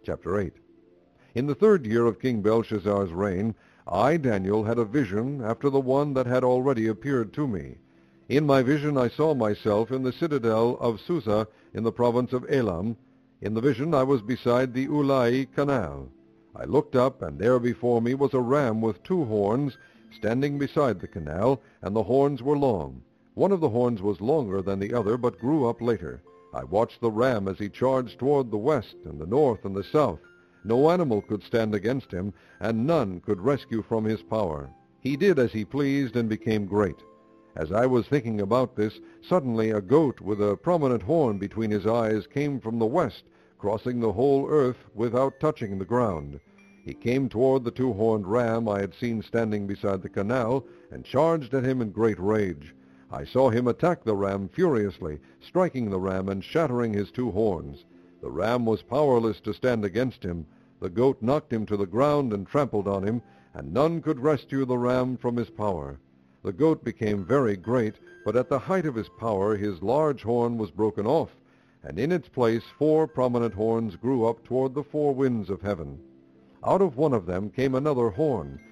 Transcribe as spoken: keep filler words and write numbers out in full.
Chapter eight. In the third year of King Belshazzar's reign, I, Daniel, had a vision after the one that had already appeared to me. In my vision I saw myself in the citadel of Susa in the province of Elam. In the vision I was beside the Ulai canal. I looked up, and there before me was a ram with two horns, standing beside the canal, and the horns were long. One of the horns was longer than the other, but grew up later. I watched the ram as he charged toward the west and the north and the south. No animal could stand against him, and none could rescue from his power. He did as he pleased and became great. As I was thinking about this, suddenly a goat with a prominent horn between his eyes came from the west, crossing the whole earth without touching the ground. He came toward the two-horned ram I had seen standing beside the canal, and charged at him in great rage. I saw him attack the ram furiously, striking the ram and shattering his two horns. The ram was powerless to stand against him. The goat knocked him to the ground and trampled on him, and none could rescue the ram from his power. The goat became very great, but at the height of his power his large horn was broken off, and in its place four prominent horns grew up toward the four winds of heaven. Out of one of them came another horn,